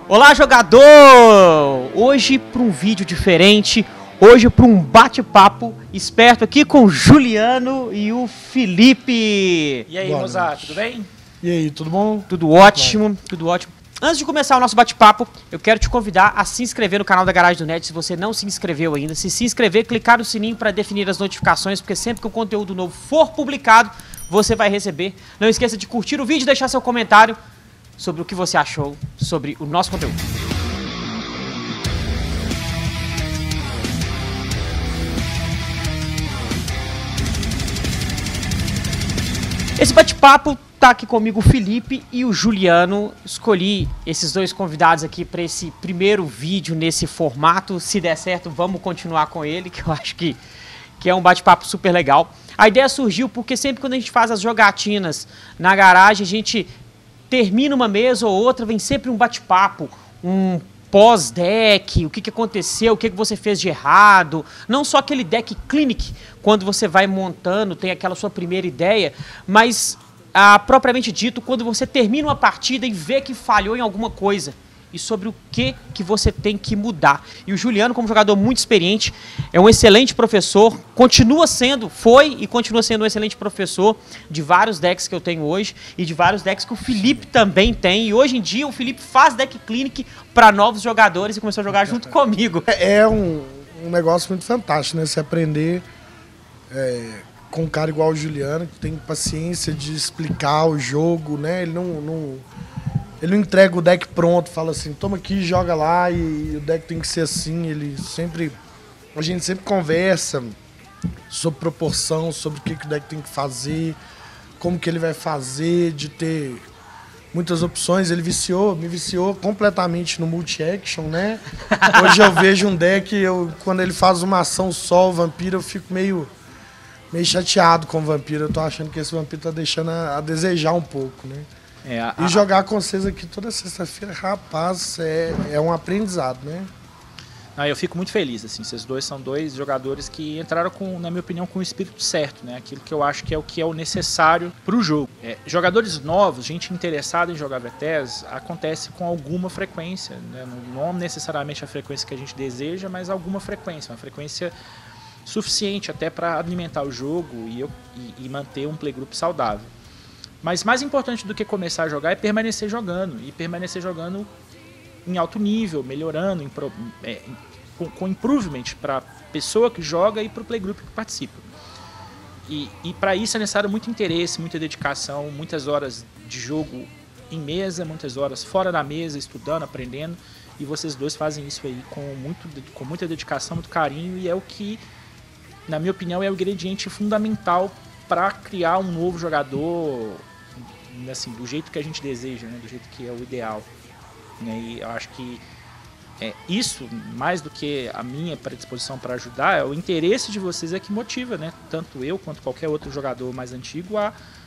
Olá, jogador! Hoje para um vídeo diferente, hoje para um bate-papo esperto aqui com o Juliano e o Felipe. E aí, Mozart, tudo bem? E aí, tudo bom? Tudo ótimo, tudo ótimo. Antes de começar o nosso bate-papo, eu quero te convidar a se inscrever no canal da Garagem do Net, se você não se inscreveu ainda. Se inscrever, clicar no sininho para definir as notificações, porque sempre que o conteúdo novo for publicado, você vai receber. Não esqueça de curtir o vídeo e deixar seu comentário sobre o que você achou sobre o nosso conteúdo. Esse bate-papo tá aqui comigo o Felipe e o Juliano. Escolhi esses dois convidados aqui para esse primeiro vídeo nesse formato. Se der certo, vamos continuar com ele, que eu acho que é um bate-papo super legal. A ideia surgiu porque sempre quando a gente faz as jogatinas na garagem, a gente termina uma mesa ou outra, vem sempre um bate-papo, um pós-deck, o que aconteceu, o que você fez de errado. Não só aquele deck clinic, quando você vai montando, tem aquela sua primeira ideia, mas, propriamente dito, quando você termina uma partida e vê que falhou em alguma coisa e sobre o que você tem que mudar. E o Juliano, como jogador muito experiente, é um excelente professor, foi e continua sendo um excelente professor de vários decks que eu tenho hoje e de vários decks que o Felipe também tem. E hoje em dia o Felipe faz deck clinic para novos jogadores e começou a jogar junto comigo. É um negócio muito fantástico, né? Você aprender com um cara igual o Juliano, que tem paciência de explicar o jogo, né? Ele não entrega o deck pronto, fala assim, toma aqui, joga lá e o deck tem que ser assim. A gente sempre conversa sobre proporção, sobre o que o deck tem que fazer, como que ele vai fazer, de ter muitas opções. Ele me viciou completamente no multi-action, né? Hoje eu vejo um deck, quando ele faz uma ação só, o vampiro, eu fico meio chateado com o vampiro. Eu tô achando que esse vampiro tá deixando a desejar um pouco, né? E jogar com vocês aqui toda sexta-feira, rapaz, é um aprendizado, né? Eu fico muito feliz, assim, vocês dois são dois jogadores que entraram, na minha opinião, com o espírito certo, né? Aquilo que eu acho que é o necessário para o jogo. Jogadores novos, gente interessada em jogar VTES, acontece com alguma frequência, né? Não necessariamente a frequência que a gente deseja, mas alguma frequência, uma frequência suficiente até para alimentar o jogo e manter um playgroup saudável. Mas mais importante do que começar a jogar é permanecer jogando. E permanecer jogando em alto nível, melhorando, com improvement para a pessoa que joga e para o playgroup que participa. E para isso é necessário muito interesse, muita dedicação, muitas horas de jogo em mesa, muitas horas fora da mesa, estudando, aprendendo. E vocês dois fazem isso aí com muita dedicação, muito carinho. E é o que, na minha opinião, é o ingrediente fundamental para criar um novo jogador, assim, do jeito que a gente deseja, né? Do jeito que é o ideal, né? E eu acho que isso, mais do que a minha predisposição para ajudar, é o interesse de vocês que motiva, né? Tanto eu quanto qualquer outro jogador mais antigo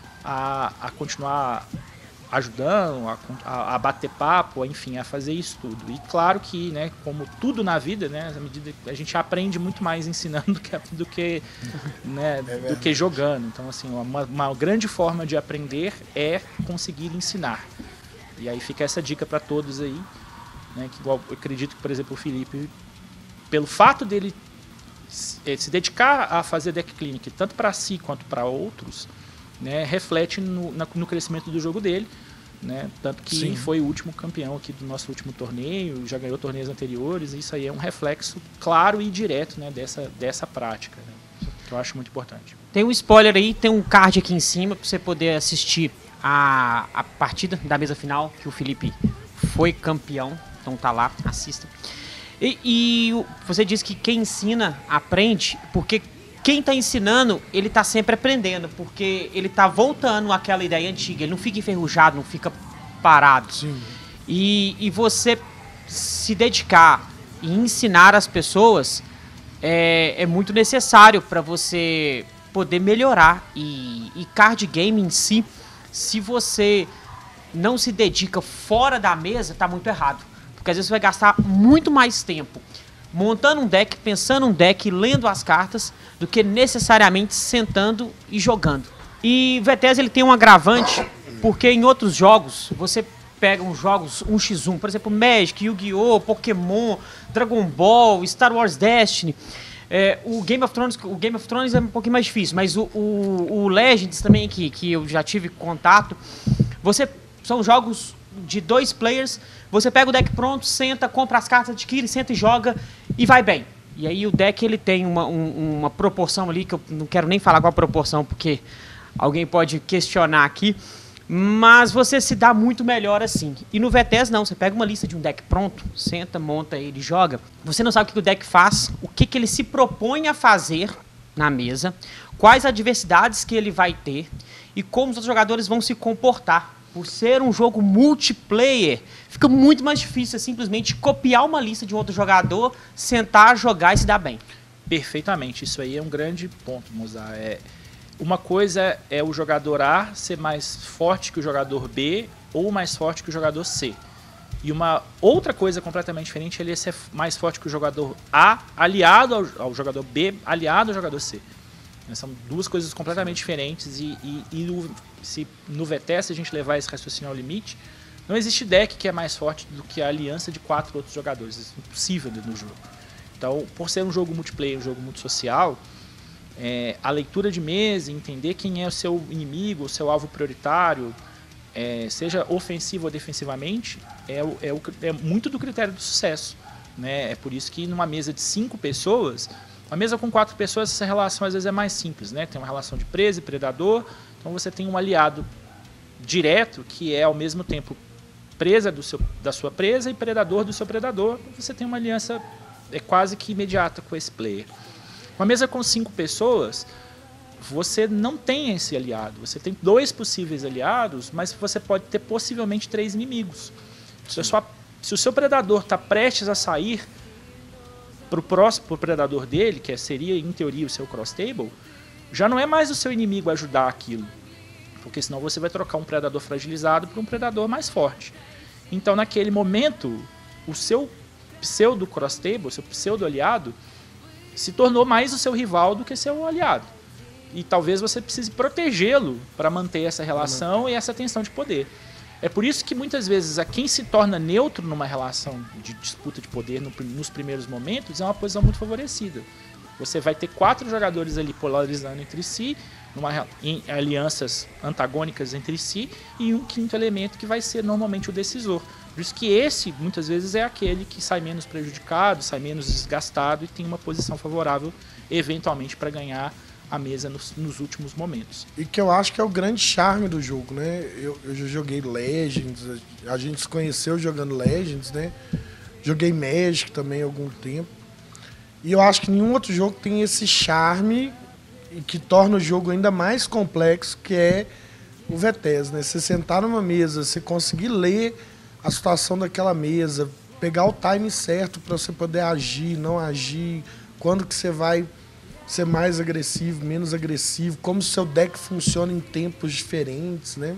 a continuar ajudando, a bater papo, enfim, a fazer isso tudo. E claro que, né, como tudo na vida, né, à medida que a gente aprende muito mais ensinando do que jogando. Então, assim, uma grande forma de aprender é conseguir ensinar. E aí fica essa dica para todos aí, né, que igual eu acredito que, por exemplo, o Felipe, pelo fato dele se dedicar a fazer deck clinic tanto para si quanto para outros, né, reflete no crescimento do jogo dele, né, tanto que Sim. Foi o último campeão aqui do nosso último torneio, já ganhou torneios anteriores, e isso aí é um reflexo claro e direto, né, dessa prática, né, que eu acho muito importante. Tem um spoiler aí, tem um card aqui em cima para você poder assistir a partida da mesa final, que o Felipe foi campeão, então tá lá, assista. E você disse que quem ensina aprende, porque quem está ensinando, ele está sempre aprendendo, porque ele está voltando àquela ideia antiga, ele não fica enferrujado, não fica parado. Sim. E você se dedicar e ensinar as pessoas é muito necessário para você poder melhorar. E card game em si, se você não se dedica fora da mesa, está muito errado. Porque às vezes você vai gastar muito mais tempo montando um deck, pensando um deck, lendo as cartas, do que necessariamente sentando e jogando. E o VTES ele tem um agravante, porque em outros jogos você pegam jogos 1x1, por exemplo, Magic, Yu-Gi-Oh!, Pokémon, Dragon Ball, Star Wars Destiny. O Game of Thrones é um pouquinho mais difícil, mas o Legends também, que eu já tive contato, são jogos de 2 players, você pega o deck pronto, senta, compra as cartas, adquire, senta e joga e vai bem. E aí o deck ele tem uma proporção ali, que eu não quero nem falar qual a proporção, porque alguém pode questionar aqui, mas você se dá muito melhor assim. E no VTS não, você pega uma lista de um deck pronto, senta, monta ele, joga. Você não sabe o que o deck faz, o que ele se propõe a fazer na mesa, quais adversidades que ele vai ter e como os outros jogadores vão se comportar. Por ser um jogo multiplayer, fica muito mais difícil simplesmente copiar uma lista de um outro jogador, sentar, jogar e se dar bem. Perfeitamente, isso aí é um grande ponto, Mozart. Uma coisa é o jogador A ser mais forte que o jogador B ou mais forte que o jogador C. E uma outra coisa completamente diferente é ele ser mais forte que o jogador A aliado ao jogador B, aliado ao jogador C. São duas coisas completamente diferentes se no VTS a gente levar esse raciocínio ao limite, não existe deck que é mais forte do que a aliança de 4 outros jogadores. Isso é impossível no jogo. Então, por ser um jogo multiplayer, um jogo multisocial, a leitura de mesa, entender quem é o seu inimigo, o seu alvo prioritário, seja ofensivo ou defensivamente, é muito do critério do sucesso, né? É por isso que numa mesa de 5 pessoas, uma mesa com 4 pessoas, essa relação às vezes é mais simples, né? Tem uma relação de presa e predador, então você tem um aliado direto que é ao mesmo tempo presa da sua presa e predador do seu predador, você tem uma aliança quase que imediata com esse player. Uma mesa com 5 pessoas, você não tem esse aliado. Você tem 2 possíveis aliados, mas você pode ter possivelmente 3 inimigos. Se o seu predador está prestes a sair para o predador dele, que seria em teoria o seu cross table, já não é mais o seu inimigo ajudar aquilo. Porque senão você vai trocar um predador fragilizado por um predador mais forte. Então naquele momento, o seu pseudo cross table, o seu pseudo aliado, se tornou mais o seu rival do que seu aliado. E talvez você precise protegê-lo para manter essa relação e essa tensão de poder. É por isso que muitas vezes a quem se torna neutro numa relação de disputa de poder nos primeiros momentos é uma posição muito favorecida. Você vai ter 4 jogadores ali polarizando entre si, em alianças antagônicas entre si, e um quinto elemento que vai ser normalmente o decisor. Por isso que esse, muitas vezes, é aquele que sai menos prejudicado, sai menos desgastado e tem uma posição favorável, eventualmente, para ganhar a mesa nos últimos momentos. E que eu acho que é o grande charme do jogo, né? Eu já joguei Legends, a gente se conheceu jogando Legends, né? Joguei Magic também há algum tempo. E eu acho que nenhum outro jogo tem esse charme e que torna o jogo ainda mais complexo, que é o VTS, né? Você sentar numa mesa, você conseguir ler a situação daquela mesa, pegar o time certo para você poder agir, não agir, quando que você vai ser mais agressivo, menos agressivo, como o seu deck funciona em tempos diferentes, né?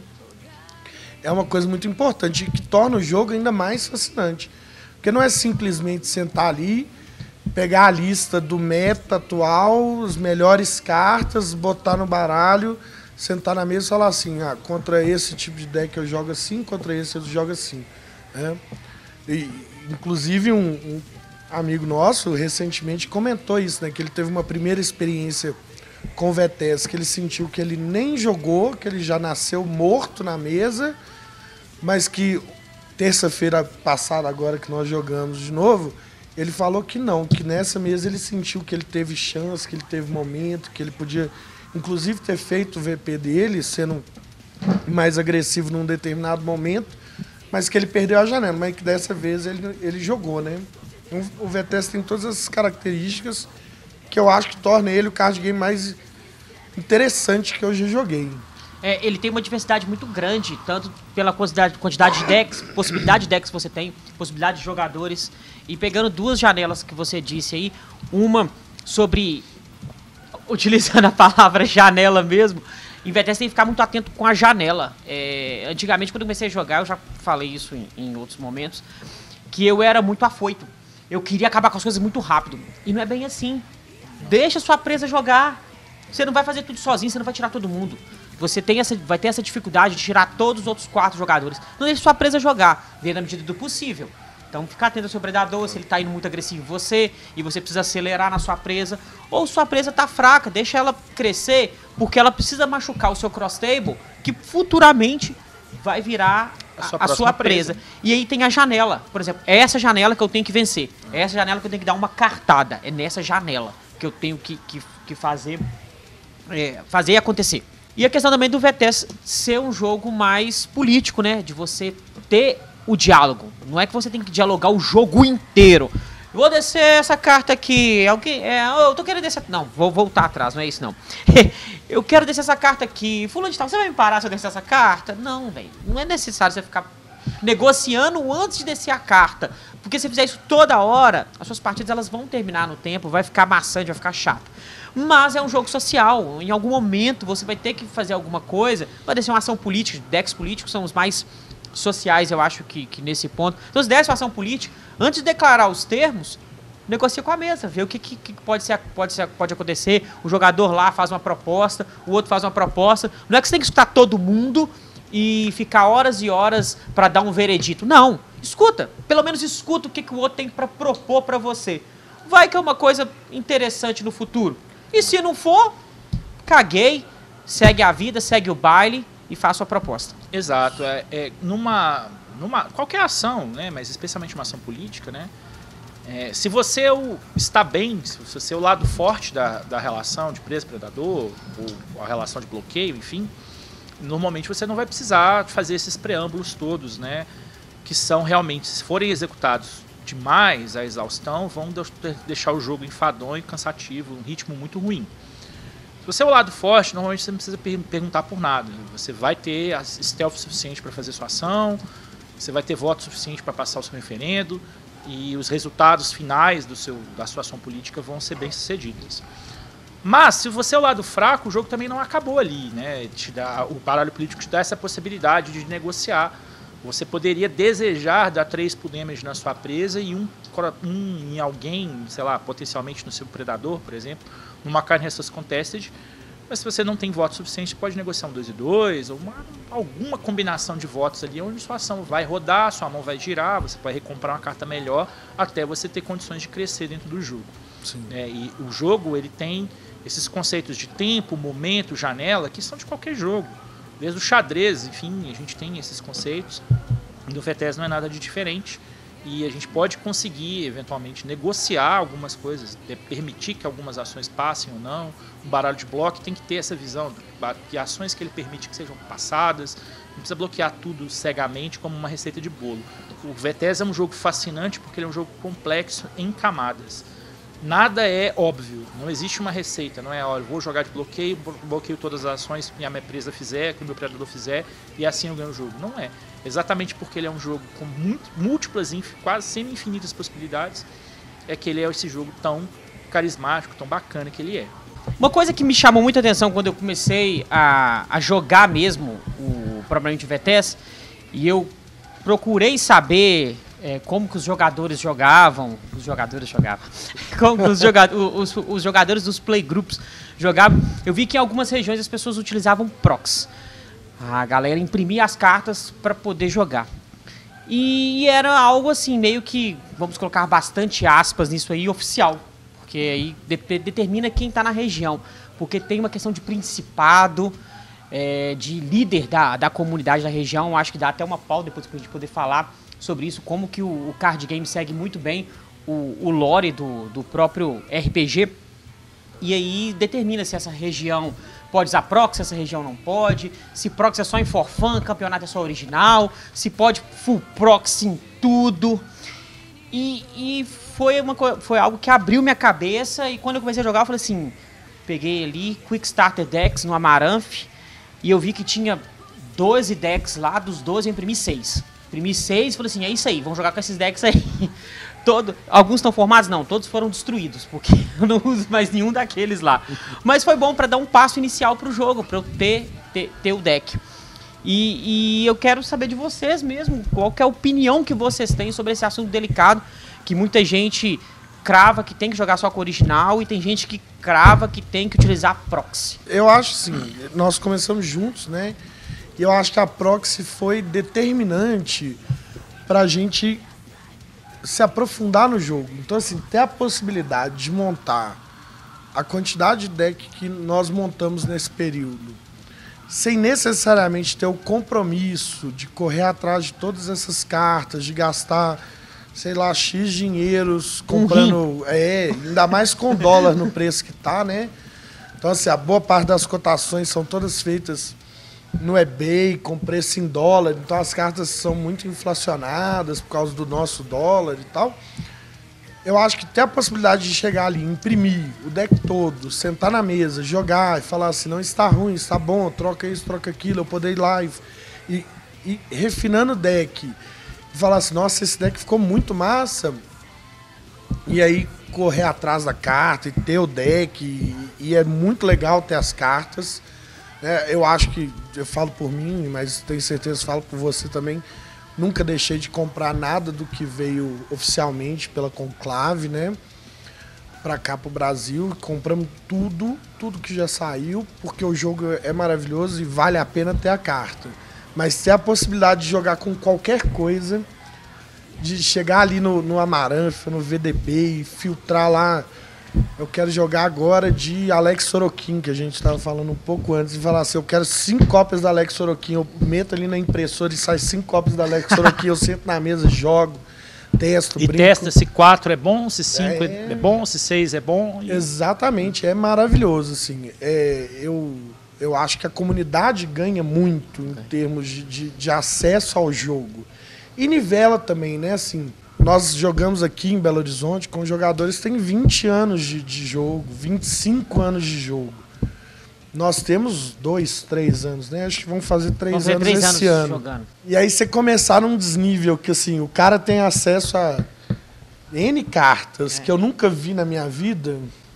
É uma coisa muito importante e que torna o jogo ainda mais fascinante. Porque não é simplesmente sentar ali, pegar a lista do meta atual, as melhores cartas, botar no baralho, sentar na mesa e falar assim, contra esse tipo de deck eu jogo assim, contra esse eu jogo assim. Né? E, inclusive, um amigo nosso recentemente comentou isso, né? Que ele teve uma primeira experiência com o VTS, que ele sentiu que ele nem jogou, que ele já nasceu morto na mesa, mas que terça-feira passada, agora que nós jogamos de novo, ele falou que não, que nessa mesa ele sentiu que ele teve chance, que ele teve momento, que ele podia, inclusive, ter feito o VP dele, sendo mais agressivo num determinado momento, mas que ele perdeu a janela, mas que dessa vez ele jogou, né? O VTS tem todas essas características que eu acho que torna ele o card game mais interessante que eu já joguei. Ele tem uma diversidade muito grande, tanto pela quantidade de decks, possibilidade de decks que você tem, possibilidade de jogadores. E pegando 2 janelas que você disse aí, uma sobre, utilizando a palavra janela mesmo, em VTS tem que ficar muito atento com a janela. Antigamente, quando eu comecei a jogar, eu já falei isso em outros momentos, que eu era muito afoito. Eu queria acabar com as coisas muito rápido. E não é bem assim. Deixa sua presa jogar. Você não vai fazer tudo sozinho, você não vai tirar todo mundo. Você vai ter essa dificuldade de tirar todos os outros 4 jogadores. Não deixe sua presa jogar, dentro da medida do possível. Então fica atento ao seu predador, se ele tá indo muito agressivo em você e você precisa acelerar na sua presa. Ou sua presa tá fraca, deixa ela crescer, porque ela precisa machucar o seu cross table, que futuramente vai virar a sua presa. E aí tem a janela, por exemplo, é essa janela que eu tenho que vencer. É essa janela que eu tenho que dar uma cartada. É nessa janela que eu tenho que fazer acontecer. E a questão também do VTS ser um jogo mais político, né? De você ter o diálogo. Não é que você tem que dialogar o jogo inteiro. Vou descer essa carta aqui. Eu tô querendo descer. Não, vou voltar atrás, não é isso não. Eu quero descer essa carta aqui. Fulano de tal, você vai me parar se eu descer essa carta? Não, velho. Não é necessário você ficar negociando antes de descer a carta. Porque se você fizer isso toda hora, as suas partidas elas vão terminar no tempo, vai ficar maçante, vai ficar chato. Mas é um jogo social. Em algum momento você vai ter que fazer alguma coisa. Pode ser uma ação política. Decks políticos são os mais sociais, eu acho que nesse ponto. Então, se der uma ação política, antes de declarar os termos, negocia com a mesa, vê o que pode acontecer. O jogador lá faz uma proposta, o outro faz uma proposta. Não é que você tem que escutar todo mundo e ficar horas e horas para dar um veredito. Não, escuta. Pelo menos escuta o que o outro tem para propor para você. Vai que é uma coisa interessante no futuro. E se não for, caguei, segue a vida, segue o baile e faça a proposta. Exato. Numa qualquer ação, né, mas especialmente uma ação política, né, se você está bem, se você é o lado forte da relação de presa-predador, ou a relação de bloqueio, enfim, normalmente você não vai precisar fazer esses preâmbulos todos, né, que são realmente, se forem executados demais a exaustão, vão deixar o jogo enfadonho e cansativo, um ritmo muito ruim. Se você é o lado forte, normalmente você não precisa perguntar por nada. Você vai ter stealth suficiente para fazer sua ação, você vai ter voto suficiente para passar o seu referendo e os resultados finais da sua ação política vão ser bem-sucedidos. Mas, se você é o lado fraco, o jogo também não acabou ali, né? O baralho político te dá essa possibilidade de negociar. Você poderia desejar dar 3 pull damage na sua presa e um em alguém, sei lá, potencialmente no seu predador, por exemplo, numa carne Resource Contested, mas se você não tem voto suficiente, pode negociar um 2 e 2, ou alguma combinação de votos ali, onde sua ação vai rodar, sua mão vai girar, você vai recomprar uma carta melhor, até você ter condições de crescer dentro do jogo. Sim. E o jogo ele tem esses conceitos de tempo, momento, janela, que são de qualquer jogo. Desde o xadrez, enfim, a gente tem esses conceitos. No VTS não é nada de diferente. E a gente pode conseguir, eventualmente, negociar algumas coisas, permitir que algumas ações passem ou não. Um baralho de bloco tem que ter essa visão de ações que ele permite que sejam passadas. Não precisa bloquear tudo cegamente como uma receita de bolo. O VTS é um jogo fascinante porque ele é um jogo complexo em camadas. Nada é óbvio, não existe uma receita, não é, olha, vou jogar de bloqueio todas as ações que a minha presa fizer, que o meu predador fizer, e assim eu ganho o jogo. Não é. Exatamente porque ele é um jogo com múltiplas, quase semi-infinitas possibilidades, é que ele é esse jogo tão carismático, tão bacana que ele é. Uma coisa que me chamou muita atenção quando eu comecei a jogar mesmo propriamente o VTS, e eu procurei saber como que os jogadores jogavam, como que os jogadores dos playgroups jogavam, eu vi que em algumas regiões as pessoas utilizavam procs. A galera imprimia as cartas para poder jogar. E era algo assim, meio que, vamos colocar bastante aspas nisso aí, oficial. Porque aí determina quem está na região. Porque tem uma questão de principado, de líder da comunidade da região. Acho que dá até uma pauta depois para a gente poder falar sobre isso, como que o card game segue muito bem o lore do próprio RPG. E aí determina se essa região pode usar proxy, se essa região não pode, se proxy é só em for fun, campeonato é só original, se pode full proxy em tudo. E foi algo que abriu minha cabeça, e quando eu comecei a jogar eu falei assim, peguei ali Quick Starter Decks no Amaranth, e eu vi que tinha 12 decks lá, dos 12 eu imprimi 6. Imprimi 6 e falei assim, é isso aí, vamos jogar com esses decks aí. Alguns estão formados? Não, todos foram destruídos, porque eu não uso mais nenhum daqueles lá. Mas foi bom para dar um passo inicial pro jogo, para eu ter o deck. E eu quero saber de vocês mesmo, qual que é a opinião que vocês têm sobre esse assunto delicado, que muita gente crava que tem que jogar só com o original e tem gente que crava que tem que utilizar proxy. Eu acho assim, nós começamos juntos, né? E eu acho que a proxy foi determinante pra gente se aprofundar no jogo. Então, assim, ter a possibilidade de montar a quantidade de deck que nós montamos nesse período, sem necessariamente ter o compromisso de correr atrás de todas essas cartas, de gastar, sei lá, X dinheiros comprando, ainda mais com dólar no preço que tá, né? Então, assim, a boa parte das cotações são todas feitas no eBay, com preço em dólar, então as cartas são muito inflacionadas por causa do nosso dólar e tal. Eu acho que ter a possibilidade de chegar ali, imprimir o deck todo, sentar na mesa, jogar e falar assim, não, está ruim, está bom, troca isso, troca aquilo, eu poder ir lá e refinando o deck, e falar assim, nossa, esse deck ficou muito massa, e aí correr atrás da carta e ter o deck, e é muito legal ter as cartas. Eu acho que, eu falo por mim, mas tenho certeza que falo por você também, nunca deixei de comprar nada do que veio oficialmente pela Conclave, né? Pra cá, pro Brasil. Compramos tudo que já saiu, porque o jogo é maravilhoso e vale a pena ter a carta. Mas ter a possibilidade de jogar com qualquer coisa, de chegar ali no Amaranth, no VDB e filtrar lá. Eu quero jogar agora de Alex Sorokin, que a gente estava falando um pouco antes, e falar assim, eu quero 5 cópias da Alex Sorokin, eu meto ali na impressora e sai 5 cópias da Alex Sorokin, eu sento na mesa, jogo, testo, brinco. E testa se 4 é bom, se 5 é bom, se 6 é bom. Exatamente, é maravilhoso, assim. Eu acho que a comunidade ganha muito em termos de acesso ao jogo. E nivela também, né, assim... Nós jogamos aqui em Belo Horizonte com jogadores que têm 20 anos de jogo, 25 anos de jogo. Nós temos 2, 3 anos, né? Acho que vamos fazer 3 anos esse ano. Jogando. E aí você começar num desnível que assim, o cara tem acesso a N cartas que eu nunca vi na minha vida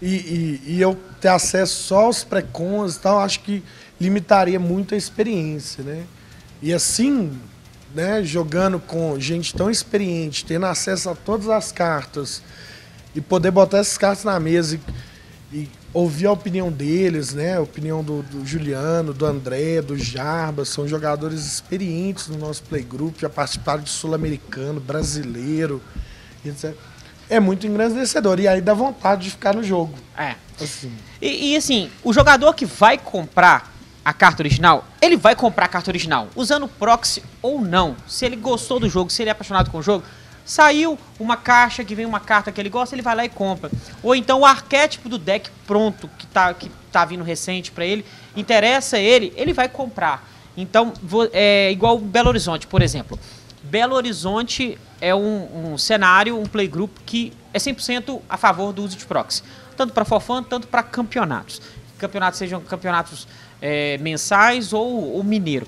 e eu ter acesso só aos pré-cons e tal, acho que limitaria muito a experiência, né? E assim... né, jogando com gente tão experiente, tendo acesso a todas as cartas e poder botar essas cartas na mesa e ouvir a opinião deles, né, a opinião do Juliano, do André, do Jarbas, são jogadores experientes no nosso playgroup, já participaram de Sul-Americano, brasileiro, etc. É muito engrandecedor e aí dá vontade de ficar no jogo. Assim. E assim, o jogador que vai comprar a carta original, ele vai comprar a carta original, usando proxy ou não. Se ele gostou do jogo, se ele é apaixonado com o jogo, saiu uma caixa que vem uma carta que ele gosta, ele vai lá e compra. Ou então o arquétipo do deck pronto, que tá vindo recente pra ele, interessa ele vai comprar. Então, é igual Belo Horizonte, por exemplo. Belo Horizonte é um cenário, um playgroup que é 100% a favor do uso de proxy. Tanto para for fun, tanto para campeonatos. Campeonatos sejam campeonatos mensais ou mineiro.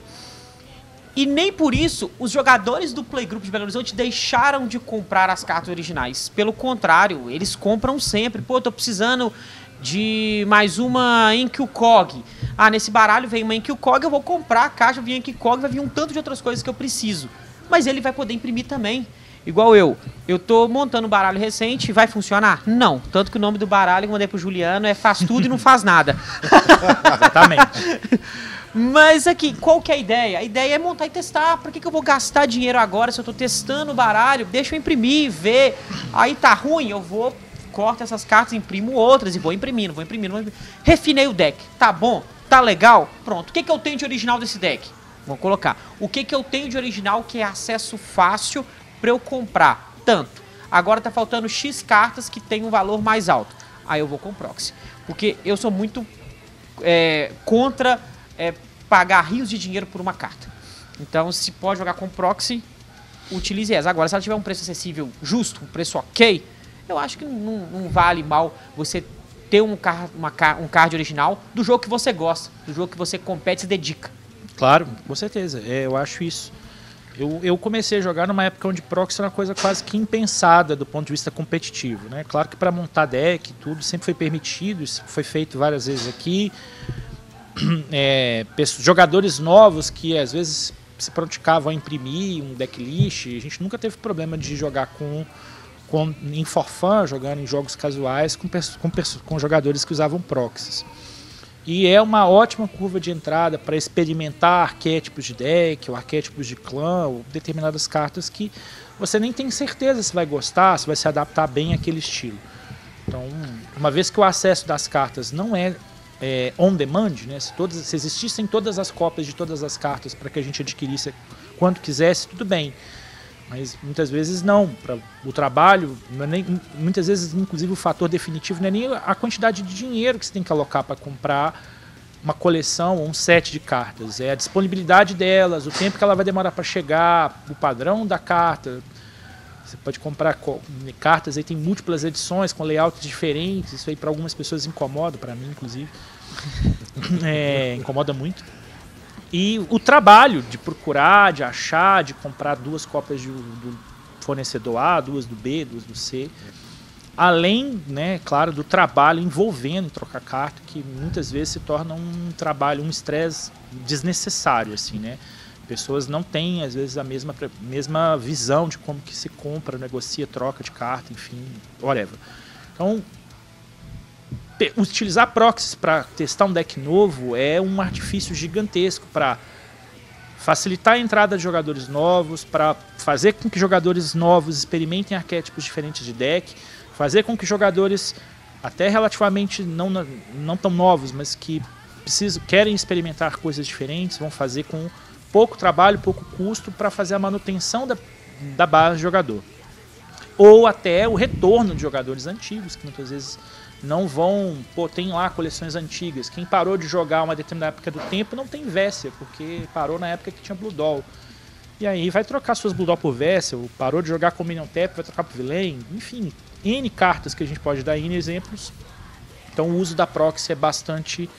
E nem por isso os jogadores do Playgroup de Belo Horizonte deixaram de comprar as cartas originais. Pelo contrário, eles compram sempre. Pô, tô precisando de mais uma Enkiu-Kog. Nesse baralho vem uma Enkiu-Kog, eu vou comprar a caixa, vem Enkiu-Kog, vai vir um tanto de outras coisas que eu preciso. Mas ele vai poder imprimir também. Igual eu tô montando um baralho recente, vai funcionar? Não. Tanto que o nome do baralho que eu mandei pro Juliano é faz tudo e não faz nada. Exatamente. Mas aqui, qual que é a ideia? A ideia é montar e testar. Por que eu vou gastar dinheiro agora se eu tô testando o baralho? Deixa eu imprimir, ver. Aí tá ruim, eu vou, corto essas cartas, imprimo outras e vou imprimindo. Refinei o deck. Tá bom? Tá legal? Pronto. O que eu tenho de original desse deck? Vou colocar. O que eu tenho de original que é acesso fácil para eu comprar? Tanto. Agora tá faltando X cartas que tem um valor mais alto. Aí eu vou com proxy. Porque eu sou muito contra pagar rios de dinheiro por uma carta. Então, se pode jogar com proxy, utilize essa. Agora, se ela tiver um preço acessível justo, um preço ok, eu acho que não vale mal você ter um card original do jogo que você gosta, do jogo que você compete e se dedica. Claro, com certeza. Eu acho isso. Eu comecei a jogar numa época onde proxy era uma coisa quase que impensada do ponto de vista competitivo, né? Claro que para montar deck tudo sempre foi permitido, isso foi feito várias vezes aqui. Jogadores novos que às vezes se praticavam a imprimir um decklist, a gente nunca teve problema de jogar com em for fun, jogando em jogos casuais com jogadores que usavam proxies. E é uma ótima curva de entrada para experimentar arquétipos de deck, ou arquétipos de clã, ou determinadas cartas que você nem tem certeza se vai gostar, se vai se adaptar bem àquele estilo. Então, uma vez que o acesso das cartas não é on demand, né, se existissem todas as cópias de todas as cartas para que a gente adquirisse quando quisesse, tudo bem. Mas muitas vezes não. Para o trabalho, não é muitas vezes, inclusive, o fator definitivo não é nem a quantidade de dinheiro que você tem que alocar para comprar uma coleção ou um set de cartas. É a disponibilidade delas, o tempo que ela vai demorar para chegar, o padrão da carta. Você pode comprar cartas, aí tem múltiplas edições com layouts diferentes. Isso aí para algumas pessoas incomoda, para mim, inclusive. Incomoda muito. E o trabalho de procurar, de achar, de comprar 2 cópias do fornecedor A, 2 do B, 2 do C. Além, né, claro, do trabalho envolvendo trocar carta, que muitas vezes se torna um trabalho, um estresse desnecessário, assim, né? Pessoas não têm, às vezes, a mesma visão de como que se compra, negocia, troca de carta, enfim, whatever. Então, utilizar proxies para testar um deck novo é um artifício gigantesco para facilitar a entrada de jogadores novos, para fazer com que jogadores novos experimentem arquétipos diferentes de deck, fazer com que jogadores até relativamente não tão novos, mas que querem experimentar coisas diferentes, vão fazer com pouco trabalho, pouco custo para fazer a manutenção da base de jogador. Ou até o retorno de jogadores antigos, que muitas vezes não vão... tem lá coleções antigas. Quem parou de jogar uma determinada época do tempo não tem Vessel, porque parou na época que tinha Blue Doll. E aí vai trocar suas Blue Doll por Vessel, parou de jogar com Minion Tap, vai trocar por Villain. Enfim, N cartas que a gente pode dar, N exemplos. Então o uso da proxy é bastante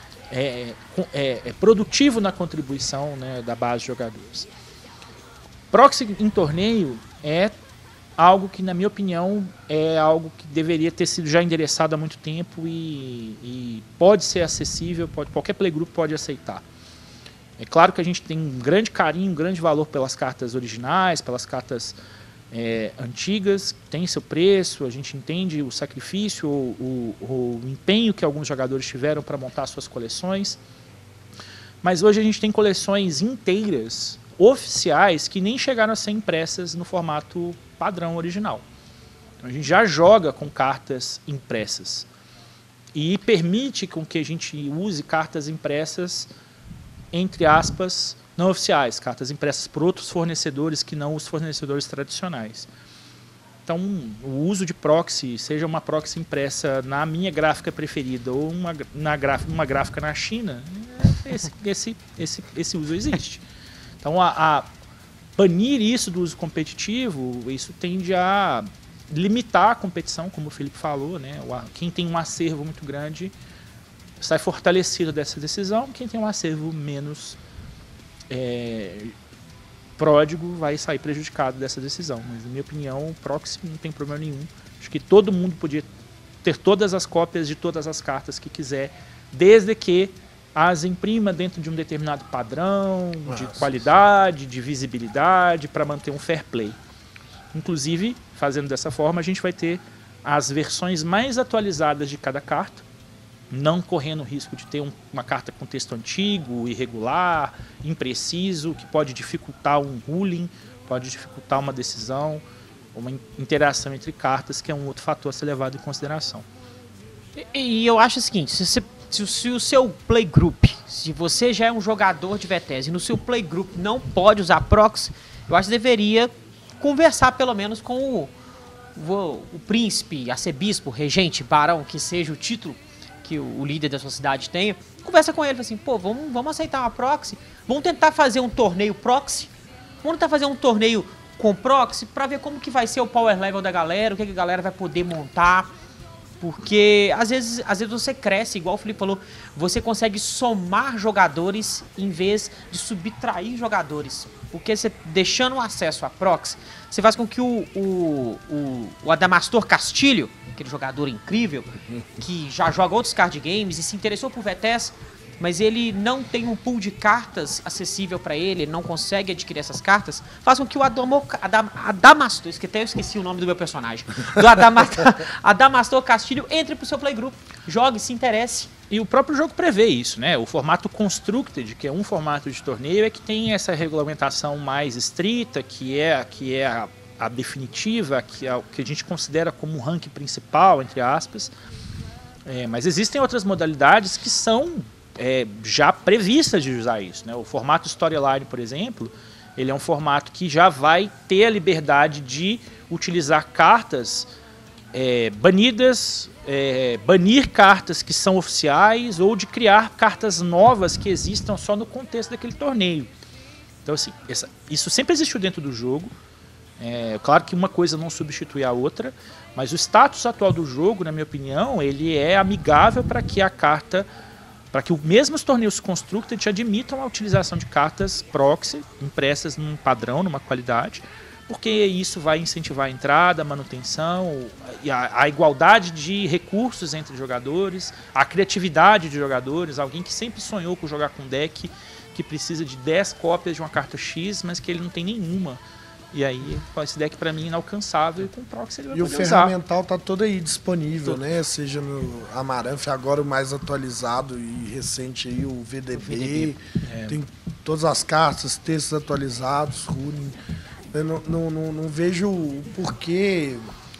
produtivo na contribuição, né, da base de jogadores. Proxy em torneio é algo que, na minha opinião, é algo que deveria ter sido já endereçado há muito tempo e pode ser acessível, qualquer playgroup pode aceitar. É claro que a gente tem um grande carinho, um grande valor pelas cartas originais, pelas cartas antigas, tem seu preço, a gente entende o sacrifício, o empenho que alguns jogadores tiveram para montar suas coleções, mas hoje a gente tem coleções inteiras, oficiais, que nem chegaram a ser impressas no formato padrão original. Então a gente já joga com cartas impressas e permite com que a gente use cartas impressas, entre aspas, não oficiais, cartas impressas por outros fornecedores que não os fornecedores tradicionais. Então o uso de proxy, seja uma proxy impressa na minha gráfica preferida ou uma gráfica na China, esse uso existe. Então a banir isso do uso competitivo, isso tende a limitar a competição, como o Felipe falou, né? Quem tem um acervo muito grande sai fortalecido dessa decisão, quem tem um acervo menos pródigo vai sair prejudicado dessa decisão. Mas, na minha opinião, o proxy não tem problema nenhum. Acho que todo mundo podia ter todas as cópias de todas as cartas que quiser, desde que as imprima dentro de um determinado padrão, de qualidade, de visibilidade, para manter um fair play. Inclusive, fazendo dessa forma, a gente vai ter as versões mais atualizadas de cada carta, não correndo o risco de ter uma carta com texto antigo, irregular, impreciso, que pode dificultar um ruling, pode dificultar uma decisão, uma interação entre cartas, que é um outro fator a ser levado em consideração. E eu acho o seguinte, se o seu playgroup, se você já é um jogador de VTS e no seu playgroup não pode usar proxy, eu acho que deveria conversar pelo menos com o príncipe, arcebispo, regente, barão, que seja o título que o líder da sua cidade tenha. Conversa com ele, fala assim, pô, vamos aceitar uma proxy, vamos tentar fazer um torneio proxy, vamos tentar fazer um torneio com proxy para ver como que vai ser o power level da galera, o que a galera vai poder montar. Porque às vezes você cresce, igual o Felipe falou, você consegue somar jogadores em vez de subtrair jogadores. Porque você deixando o acesso à proxy, você faz com que o Adamastor Castilho, aquele jogador incrível, que já joga outros card games e se interessou por VTS, mas ele não tem um pool de cartas acessível para ele não consegue adquirir essas cartas, faz com que o Adamastor, eu esqueci o nome do meu personagem, do Adamastor Castilho entre pro seu playgroup, jogue, se interesse. E o próprio jogo prevê isso, né? O formato Constructed, que é um formato de torneio, é que tem essa regulamentação mais estrita, que é a definitiva, que é o que a gente considera como um ranking principal, entre aspas. Mas existem outras modalidades que são já previstas de usar isso, né? O formato Storyline, por exemplo, ele é um formato que já vai ter a liberdade de utilizar cartas banidas, banir cartas que são oficiais ou de criar cartas novas que existam só no contexto daquele torneio. Então, assim, isso sempre existiu dentro do jogo. Claro que uma coisa não substitui a outra, mas o status atual do jogo, na minha opinião, ele é amigável para que os mesmos torneios Constructed admitam a utilização de cartas proxy impressas num padrão, numa qualidade, porque isso vai incentivar a entrada, a manutenção, a igualdade de recursos entre jogadores, a criatividade de jogadores, alguém que sempre sonhou com jogar com deck, que precisa de 10 cópias de uma carta X, mas que ele não tem nenhuma. E aí, esse deck para mim é inalcançável, e com o proxy ele vai poder usar. E o ferramental tá todo aí disponível, né? Seja no Amaranth, agora o mais atualizado e recente aí, o VDB. Tem todas as cartas, textos atualizados, ruling. Eu não vejo o porquê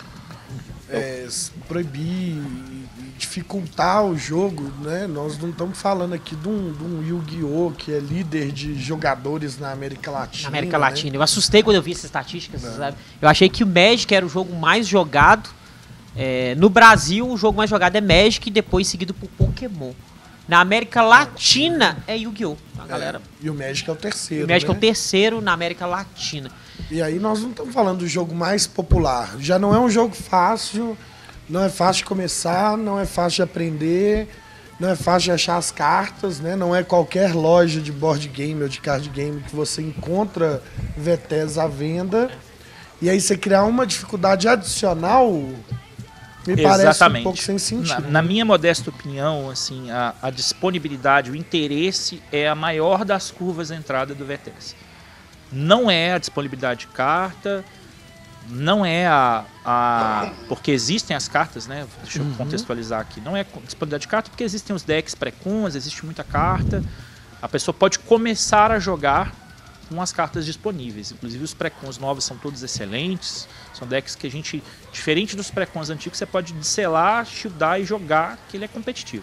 proibir e dificultar o jogo, né? Nós não estamos falando aqui de um Yu-Gi-Oh! Que é líder de jogadores na América Latina. Na América Latina. Eu assustei quando eu vi essas estatísticas, sabe? Eu achei que o Magic era o jogo mais jogado. No Brasil, o jogo mais jogado é Magic, depois seguido por Pokémon. Na América Latina é Yu-Gi-Oh! Galera. E o Magic é o terceiro. O Magic é o terceiro na América Latina. E aí nós não estamos falando do jogo mais popular. Já não é um jogo fácil, não é fácil de começar, não é fácil de aprender, não é fácil de achar as cartas, né? Não é qualquer loja de board game ou de card game que você encontra VTs à venda. E aí você criar uma dificuldade adicional me parece um pouco sem sentido. Na minha modesta opinião, assim, a disponibilidade, o interesse é a maior das curvas de entrada do VTS. Não é a disponibilidade de carta, não é porque existem as cartas, né? Deixa eu contextualizar aqui. Não é disponibilidade de carta porque existem os decks pré-cons, existe muita carta. A pessoa pode começar a jogar com as cartas disponíveis. Inclusive os pré-cons novos são todos excelentes. São decks que a gente, diferente dos pré-cons antigos, você pode selar, shieldar e jogar, que ele é competitivo.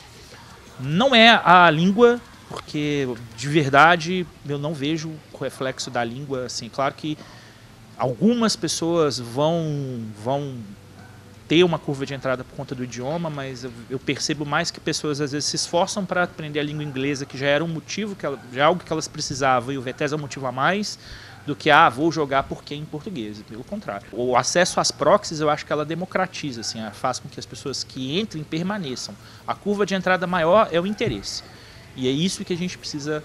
Não é a língua, porque de verdade eu não vejo o reflexo da língua, assim, claro que algumas pessoas vão ter uma curva de entrada por conta do idioma, mas eu percebo mais que pessoas às vezes se esforçam para aprender a língua inglesa, que já era um motivo, já é algo que elas precisavam, e o VTS é um motivo a mais, do que, vou jogar porque em português. Pelo contrário. O acesso às proxies, eu acho que ela democratiza, assim, faz com que as pessoas que entrem permaneçam. A curva de entrada maior é o interesse. E é isso que a gente precisa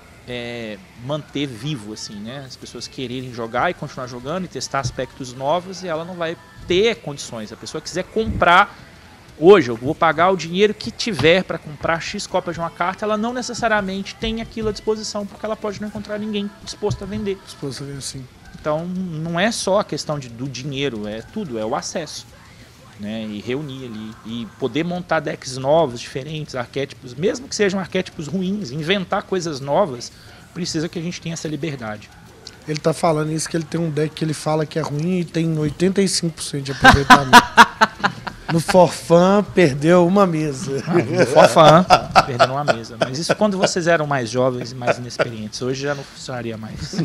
manter vivo, assim, né? As pessoas quererem jogar e continuar jogando e testar aspectos novos, e ela não vai ter condições. A pessoa quiser comprar hoje, eu vou pagar o dinheiro que tiver para comprar X cópias de uma carta, ela não necessariamente tem aquilo à disposição, porque ela pode não encontrar ninguém disposto a vender. Disposto a vender, sim. Então, não é só a questão do dinheiro, é tudo, é o acesso. Né, e reunir ali, e poder montar decks novos, diferentes, arquétipos, mesmo que sejam arquétipos ruins, inventar coisas novas, precisa que a gente tenha essa liberdade. Ele tá falando isso, que ele tem um deck que ele fala que é ruim e tem 85% de aproveitamento. No Forfã, perdeu uma mesa. No Forfã, perdeu uma mesa. Mas isso quando vocês eram mais jovens e mais inexperientes. Hoje já não funcionaria mais.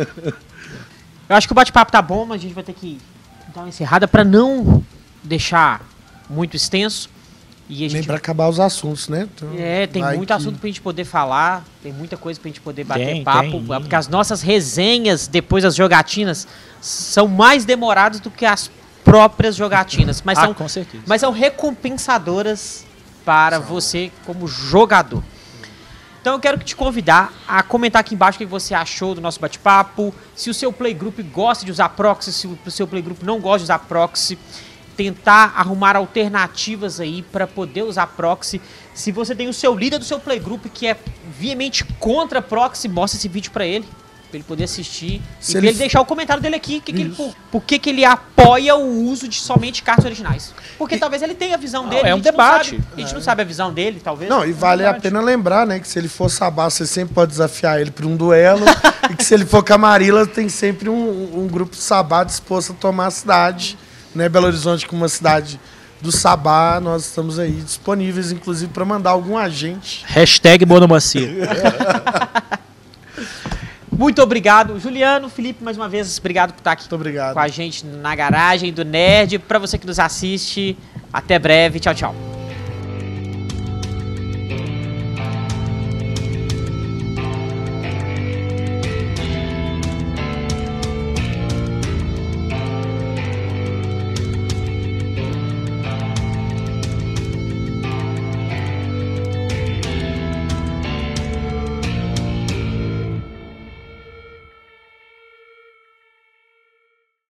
Eu acho que o bate-papo tá bom, mas a gente vai ter que dar uma encerrada para não deixar muito extenso. E a gente... Nem para acabar os assuntos, né? Então, tem muito assunto pra gente poder falar, tem muita coisa pra gente poder bater papo, porque as nossas resenhas depois das jogatinas são mais demoradas do que as próprias jogatinas, mas com certeza. Mas são recompensadoras para você como jogador. Então eu quero te convidar a comentar aqui embaixo o que você achou do nosso bate-papo, se o seu playgroup gosta de usar proxy, se o seu playgroup não gosta de usar proxy. tentar arrumar alternativas aí para poder usar proxy. Se você tem o seu líder do seu playgroup que é veemente contra proxy, mostra esse vídeo para ele poder assistir e ele deixar o comentário dele aqui, por que ele apoia o uso de somente cartas originais. Porque talvez ele tenha a visão dele. É um debate. A gente não sabe a visão dele, talvez. Não, e vale a pena lembrar, né, que se ele for Sabá, você sempre pode desafiar ele para um duelo, e que se ele for Camarilla, tem sempre um grupo de Sabá disposto a tomar a cidade, né, Belo Horizonte como uma cidade do Sabá, nós estamos aí disponíveis, inclusive, para mandar algum agente. #Monomancia. Muito obrigado, Juliano, Felipe, mais uma vez, obrigado por estar aqui com a gente na garagem do Nerd. Para você que nos assiste, até breve, tchau, tchau.